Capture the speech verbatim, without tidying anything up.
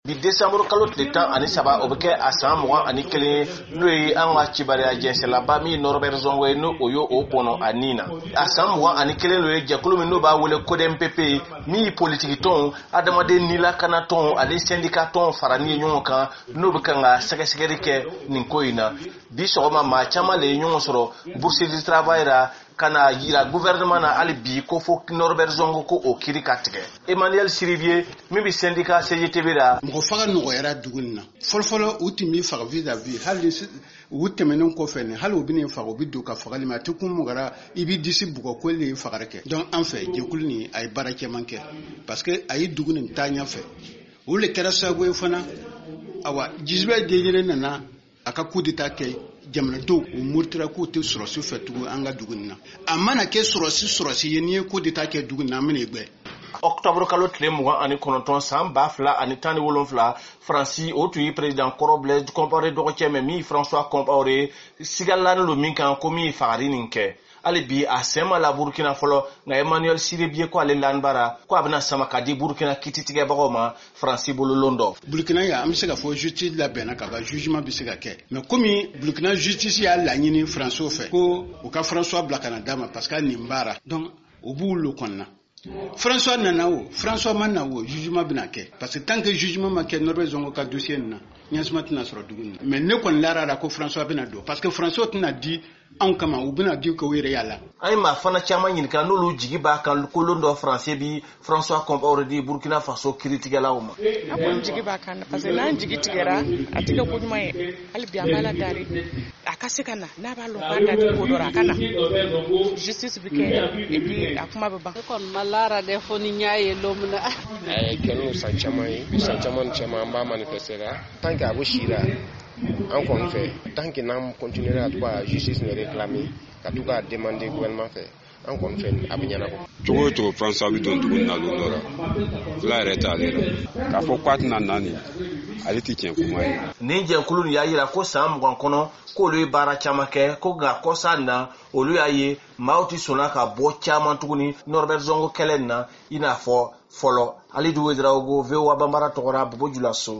Di décembre kalo tile tan ani saba o bɛ kɛ a san mugan ani kelen n'o ye an ka cibariya jɛnsɛnlaba min Norbert Zongo ye n'o o ye o kɔnɔ a nin na. A san mugan ani kelen n'o ye jɛkulu min n'o b'a wele ko D M P P min politiki tɔnw adamaden nilakana tɔnw ani syndicat tɔnw farani ye ɲɔgɔn kan n'o bɛ kan ka sɛgɛsɛgɛli kɛ nin ko in na. Bi sɔgɔma maa caman le ye ɲɔgɔn sɔrɔ bourse du travail ra kana yira gouvernement na hali bi ko fo Norbert Zongo ko o kiri ka tigɛ. Emmanuel Siribier min bɛ syndicat C G T B ra mɔgɔ faga nɔgɔyara dugu nin na fɔlɔfɔlɔ u tun bɛ faga vis-à-vis hali u tɛmɛnen kɔfɛ nin hali u bɛ nin faga u bɛ don ka fagali ma a tɛ kun mɔgɔra i bɛ disi bugɔ ko le ye fagari kɛ donc an fɛ jɛkulu nin a ye baara caman kɛ parce que a ye dugu nin taa ɲɛfɛ o le kɛra sababu ye fana awa Jisbert Diédiéré nana a ka coup d'état kɛ jamanadenw u muritira k'u tɛ sɔrɔsi fɛ tugun an ka dugu nin na a mana kɛ sɔrɔsi sɔrɔsi ye n'i ye coup d'état kɛ dugu nin na an bɛna i gbɛ. Octobre kalo tile mugan ani kɔnɔntɔn san ba fila ani tan ni wolonfila Faransi o tun ye président kɔrɔ Blaise Compaoré dɔgɔcɛ mɛ min François Compaoré sigalani lo min kan ko min ye fagari nin kɛ. Hali bi a sɛma la Burkina fɔlɔ nka Emmanuel Siribier ko ale lanbara ko a bɛna sama ka di Burkina kititigɛbagaw ma Faransi bololon dɔ. Burkina ya an bɛ se ka fɔ justice labɛnna ka ban jugement bɛ se ka kɛ mais komi Burkina justice y'a laɲini Faransiw fɛ ko u ka François bila ka na d'a ma parce que nin baara donc u b'u lo kɔnɔna. François nana o François ma na o jugement bɛna kɛ parce que tant que jugement ma kɛ Norbert Zongo ka dossier nin na ɲɛsuma tɛna sɔrɔ dugu nin na mais ne kɔni lara ko François bɛna don parce que François tɛna di anw kama u bɛna di ko yɛrɛ y'a la. An ye maa fana caman ɲininka n'olu jigi b'a kan kolon dɔ Français bi François Compaoré di Burkina Faso kiritigɛlaw ma. A kɔni jigi b'a kan parce que n'an jigi tigɛra a tɛ kɛ ko ɲuman ye hali bi an b'a la dari a ka se ka na n'a b'a lɔn k'a dati ko dɔ a ka na justice bɛ kɛ et puis a kuma bɛ ban. Ne kɔni ma lara de fo ni n y'a ye don min na. A ye kɛlɛ san caman ye san caman ni caman an b'a manifester la tant que a bɛ si la an kɔni fɛ tant que n'an continuera à to ka justice ne réclamer ka to ka demander gouvernement fɛ an kɔni fɛ a bɛ ɲɛnabɔ. Cogo o cogo François bɛ don dugu in na don dɔ la fila yɛrɛ t'ale la k'a fɔ k'a tɛna nani ale tɛ tiɲɛ kuma ye. Nin jɛkulu nin y'a yira ko san mugan kɔnɔ k'olu ye baara caman kɛ ko nka kɔsa in na olu y'a ye maaw tɛ sɔnna ka bɔ caman tuguni Norbert Zongo kɛlɛ in na i n'a fɔ fɔlɔ. Alidu Ouedraogo V O A Bambara tɔgɔra Bobo Julaso.